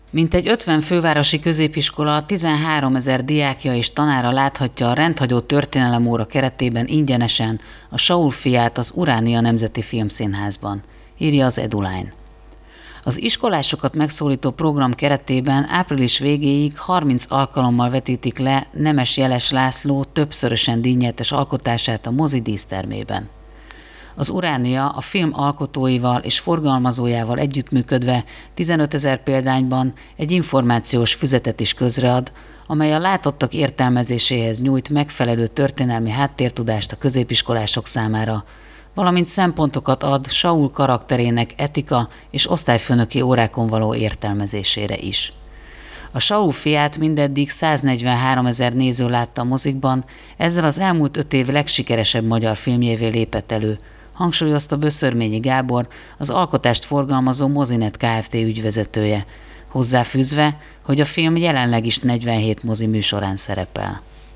Mintegy 50 fővárosi középiskola 13 000 diákja és tanára láthatja a rendhagyó történelemóra keretében ingyenesen a Saul fiát az Uránia Nemzeti Filmszínházban, írja az Eduline. Az iskolásokat megszólító program keretében április végéig 30 alkalommal vetítik le Nemes Jeles László többszörösen díjnyertes alkotását a mozi dísztermében. Az Uránia a film alkotóival és forgalmazójával együttműködve 15 000 példányban egy információs füzetet is közread, amely a látottak értelmezéséhez nyújt megfelelő történelmi háttértudást a középiskolások számára, valamint szempontokat ad Saul karakterének etika és osztályfőnöki órákon való értelmezésére is. A Saul fiát mindeddig 143 000 néző látta a mozikban, ezzel az elmúlt 5 év legsikeresebb magyar filmjévé lépett elő, hangsúlyozta Böszörményi Gábor, az alkotást forgalmazó Mozinet Kft. Ügyvezetője, hozzáfűzve, hogy a film jelenleg is 47 mozi műsorán szerepel.